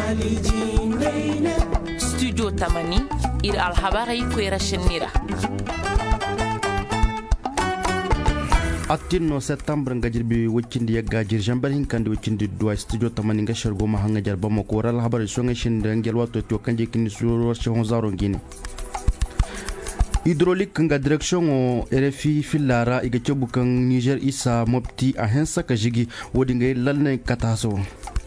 studio tamani ir alhabarai kwera shinira Atino September nga jirbi wikindi yagga jirjambar hinkandi wikindi dua studio tamani nga shargo mahanga jarba mako ral habar songa shinda ngel wato to kanje kini suro shon zaro ngini hydraulique nga direction o RFI filara iga cebukan Niger isa mopti a hensa ka jigi wodi ngay lalne kataso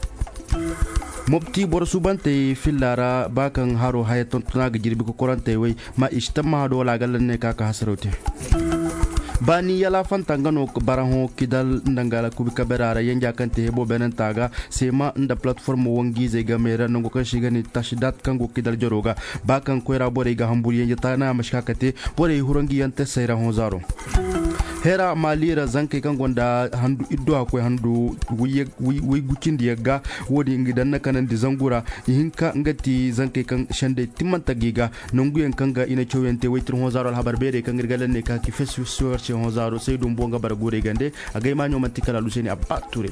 mopti bor subante filara bakan haro hayaton tuna ga jirbi ko korante way ma istama do la galanne kaka hasrote bani yala fantangano baraho kidal ndangala kubika berara yanja kante hebo benen taga sema nda platform wangi ze gamera nango kan shigani tashidat kango kidal joroga bakan koira bore ga hamburi yanja tana mashkakate bore hurangi yante sayra honzaro hera malira zanke kan gonda handu iddo akwai handu wi gucindi yagga wodi ngidan nakanan di zangura hinka ngati zanke kan shande timanta giga nanguyen kanga ina chowente waitir honzaro alhabar bere kan girgalan ne ka ki fesu suwarce honzaro sai dum bonga bar gure gande agai manyo mantikala luseni abba ture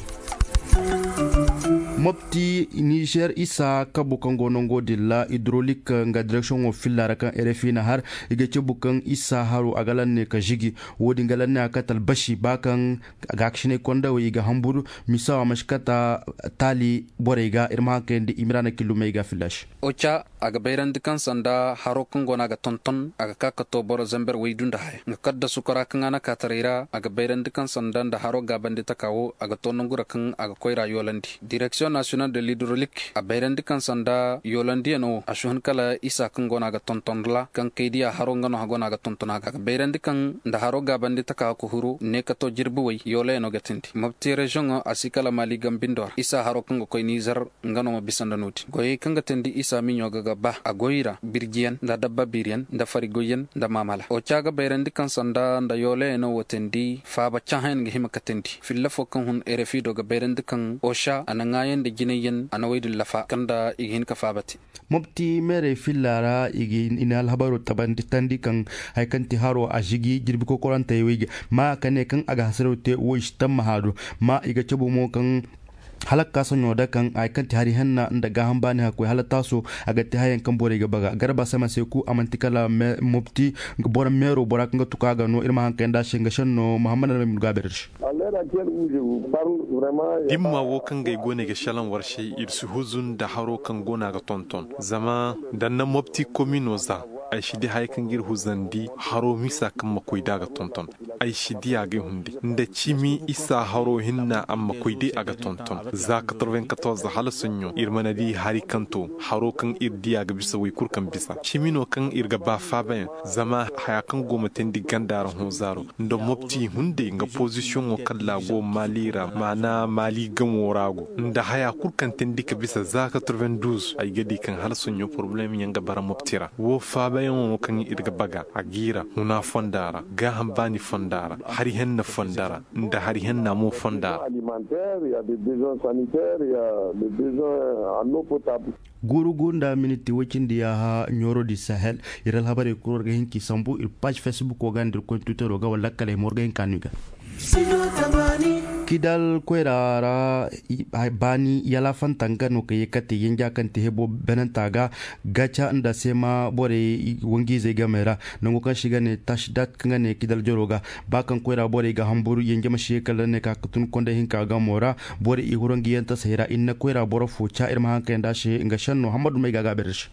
mopti Niger isa kabu kango nongo dilla hydraulique nga direction o filara kan RFI na har ige bukan isa haru agalan ne ka jigi wodi ngalan ne akatal bashi bakan gakshine konda wi ga hamburu misawa mashkata tali borega irma kendi imrana kilumega filash ocha aga bayran dikan sanda haro kango naga tonton aga kakato boro zamber wi dunda hay ngakadda sukara kangana katarira aga bayran dikan sanda nda haro gabande takawo aga tonongura kan aga koira yolandi direction national de l'hydraulique a bayrandi kan sanda yolandi no ashun kala isa kan gona ga tontonla kan kaydiya haro ngano hagona ga tontona ga bayrandi kan nda haro ga bandi taka ko huru ne ka to jirbu way yole no gatindi mabti region asikala mali gambindor isa haro kan ko Niger ngano mo bisanda noti goy kan gatendi isa minyo ga ba agoira birgiyan nda dabba biriyan nda fari goyen nda mamala o caga bayrandi kan sanda nda yole no wotendi fa ba chahen ga himakatendi fillafo kan hun RFI do ga bayrandi kan osha anangayen da ginayen anawaidul lafa kanda igin kafabati mopti mere filara igin inal habaru tabandi tandi kan haikanti haro ajigi jirbi ko koranta yewege ma kane kan aga hasarute wo ishtam mahado ma iga cebu mo kan halakka sonyo da kan aikanti hari hanna daga hambani hakoi halata so agatti hayan kan bore ga baga garba sama sai ku amantikala mopti bora mero bora kan tuka ga no irma hankan da shinga shanno muhammad al gabirsh dimma wo kan gai gone ga shalan warshe irsu huzun da haro kan gona ga tonton zama dan na mopti komino za ai shidi haikan gir huzandi haro misa kan makoi daga tonton ai shidi aga hundi nda chimi isa haro hinna amma koide aga tonton za 94 hala sunyo irmana di hari kanto haro kan irdi aga bisa wai kurkan bisa chimino kan irga ba faben zama hayakan goma tendi gandara hozaro ndo mopti hunde nga position o kala go malira mana mali gamorago nda haya kurkan tendi ka bisa za 92 ai gadi kan hala sunyo problem yanga bara moptira wo faben bayan kan irga baga agira huna fondara ga hambani fondara hari henna fondara nda hari henna mo fondara guru gunda miniti wacindi ya ha nyoro di sahel iral habare kuror ga hinki sambu il page facebook o gandir ko twitter o ga wala kale morga hin kanuga kidal kwerara bani yala fantanga no ke kate yinja kan te hebo benantaga gacha nda sema bore wangi ze gamera nango kan shiga ne tashdat kan ne kidal joroga bakan kwera bore ga hamburu yinja mashi kala ne ka kutun konda hinka ga mora bore i hurangi yanta sahira inna kwera boro fucha irma hanka nda she nga shanno hamadu mai gaga berish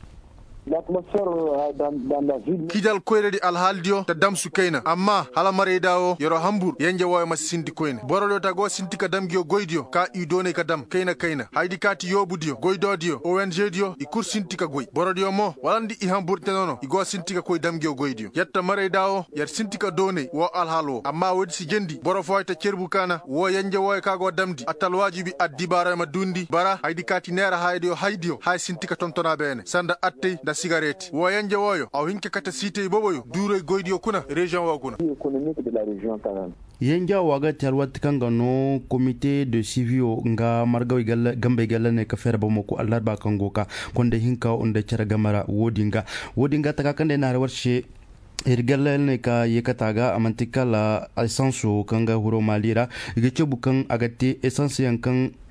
kidal koyre alhaldio ta damsu kaina amma hala mare dawo yoro hambur yanje wayo ma sindi koyne borolo ta go sinti ka damgio goydio ka idone ka dam kaina haydi kati yobudio goydodio ONG dio i kur sinti ka goy borodio mo walandi i hambur tenono i go sinti ka koy damgio goydio yatta mare dawo yar sinti ka done wo alhalo amma wodi si jendi boro foyta cerbu kana wo yanje wayo ka go damdi atal wajibi addi bara ma dundi bara haydi kati nera haydio hay sinti ka tontona bene sanda atte cigarette woyanje woyo aw hinke kata site boboyo dure goydio kuna region wa kuna yenja waga talwat kanga no comité de suivi nga margawi gambe galla ne ka fere bamako allarba kango ka konde hinka onde cara gamara wodinga taka kande na warshe irgalla ne ka yekataga amantika la essence kanga huro malira igeche bukan agate essence yankan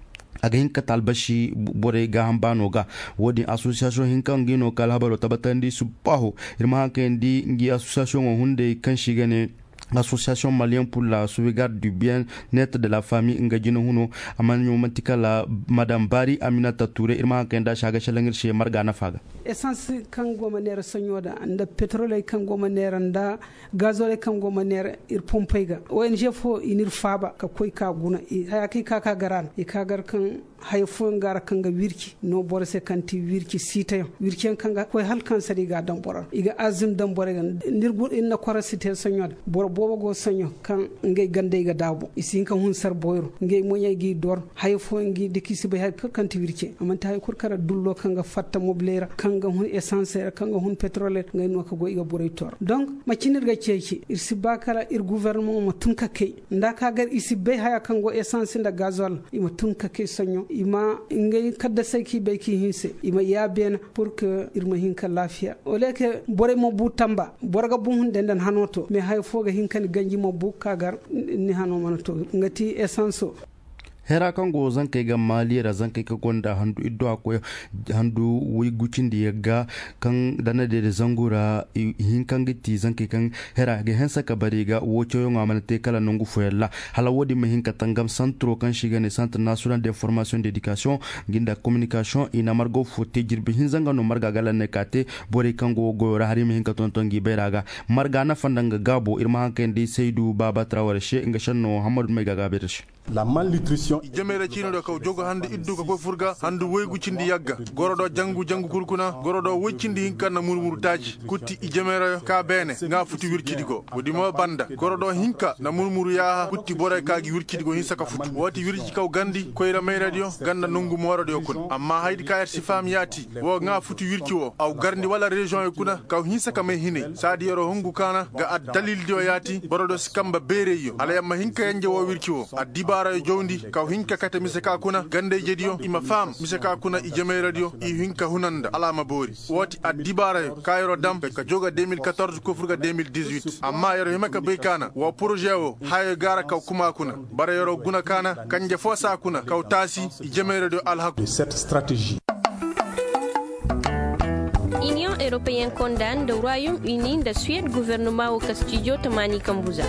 aga hinka talbashi bore ga hambano ga wodi association hinka ngino kal habaro tabatandi supaho irma hankendi ngi association hunde kan shigane l'association malienne pour la sauvegarde du bien-être de la famille ngajino huno amanyo mantika la madame Bari Aminata Touré irma kenda shaga shalangir she marga na faga essence kan goma nera sonyoda anda petrole kan goma nera nda gazole kan goma nera ir pompega ONG fo inir faba ka koy ka guna haya kai ka garan e ka gar kan hay fo ngara kanga wirki no borse kanti wirki sita wirki kanga koy hal kan sadi ga dan borar iga azim dan borar nirbu inna korasite sonyoda bor bobo go sonyo kan ngay gande ga dabo isin kan hun sar boyro ngay moñay gi dor hay fo ngi dikisi be hay kanti wirki amanta hay kurkara dullo kanga fatta moblera kanga hun essence kanga hun pétrole ngay no ka go iga boray tor donc ma cinir ga ceci irsi bakara ir gouvernement mo tunka kay ndaka gar isi be haya kango essence nda gazol ima tunka kay sonyo ima ngay kadda saki be ki hinse ima yabena pour que irma hinka lafiya oleke bore mo butamba borga bu hun den hanoto me hay foga hinkan ganji mo bu kagar ni hano manato ngati essence hera kango zanke ga maliyara zanke ka gonda handu iddo akoy handu wi gucindi yagga kan dana de zangura hinkan giti zanke kan hera ga hensa ka bariga wocho yo ngamanate kala nongu foyalla hala wodi ma hinka tangam centro kan shiga ne centre national d'information d'éducation ginda communication ina margo fote jirbi hinzanga no marga gala ne kate bore kango goyora hari ma hinka tontongi beraga marga na fandanga gabo irma hankendi Seydou Baba Traoré she nga shanno Hamadou Megaga bersh la malnutrition jamere cino do kaw jogo hande iddu ko furga handu woygu cindi yagga gorodo jangu kurkuna gorodo woccindi hinkanna murmurutaji kutti i jamere ka bene nga futi wirkidi go wodi mo banda gorodo hinka na murmuru yaha kutti bore kaagi wirkidi go hinsa ka futu woti wirji kaw gandi koyra may radio ganda nungu moro do kun amma haydi kayar si fam yati wo nga futi wirki wo aw garndi wala region e kuna kaw hinsa ka may hine sadi yoro hongu kana ga ad dalil dio yati borodo skamba bereyo ala yamma hinka yanje wo wirki wo adiba bara jowndi kaw hinka kata miseka kuna gande jediyo ima fam miseka kuna i jeme radio i hinka hunanda alama bori woti adibara kayro dam ka joga 2014 ko furga 2018 amma yaro himaka beykana wa projet o hayo gara kaw kuma kuna bara yaro guna kana kanje fosa kuna kaw tasi i jeme radio alhaq de cette stratégie. Union européenne condamne le Royaume-Uni de Suède gouvernement au Castillo Tamani Kambuza.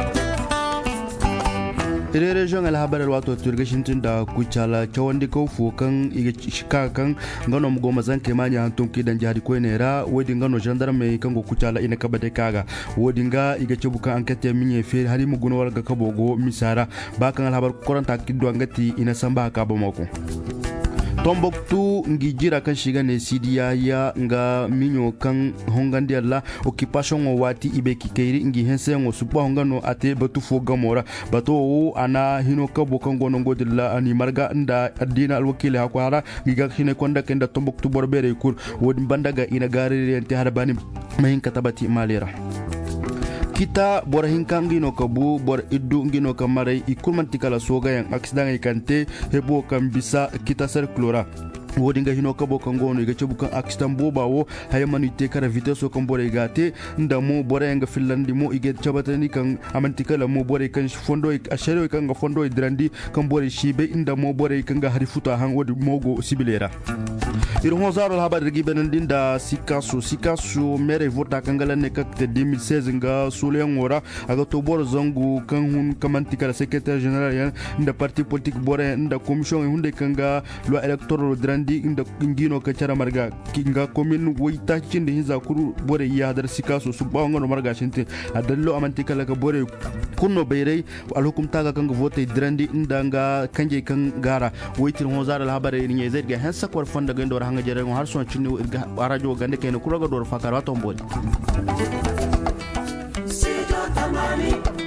ire region al habar wato turgashintin da kuchala chawandi ko fukan iga shika kan ngano mgo mazanke manya hantun kidan jari ko nera wodi ngano gendarme kango kuchala ina kabade kaga wodi nga iga cebuka enquête minye fer hari muguno warga kabogo misara bakan al habar koranta kiddo ngati ina samba ka bomako Tombouctou ngi jira kan shiga ne sidiya ya nga minyo kan hongandi alla occupation o wati ibeki keiri ngi hense ngo supa hongano ate batu fo gamora bato ana hino kabo kan gono godilla ani marga nda adina alwakile hakwara ngi ga hine konda kenda Tombouctou borbere kur wodi bandaga ina garire ente harbani mahin katabati malera kita bor hinkangi no kabu bor iddu ngino kamarai ikulmanti kala soga yang accident ikante hebo kan bisa kita serklora wodi nga hino kabo kangono iga cebukan accident bobawo hayamani te kara vitesse kan bore gate ndamo bore nga finlandi mo ige cabatani kan amanti kala mo bore kan fondo ashero kan nga fondo drandi kan bore shibe ndamo bore kan ga harifuta han wodi mogo sibilera irhon zaro habar rigi benandin da sikasu mere vota kangala ne kakte 2016 nga sulen wora aga to bor zangu kan hun kamanti kala secrétaire général yan nda parti politique bore nda commission hunde kanga loi électoral drandi inda ngino ka cara marga kinga commune woita cinde hinza kuru bore ya dar sikasu su ba ngono marga shinte adallo amanti kala ka bore kunno beyrey al hukum taga kanga vote drandi inda nga kanje kan gara woitir ho zaro habar ni zed ga hansa ko fonda ga ndor hanga jere har son cinni radio gande kene kuraga dor fakara tombol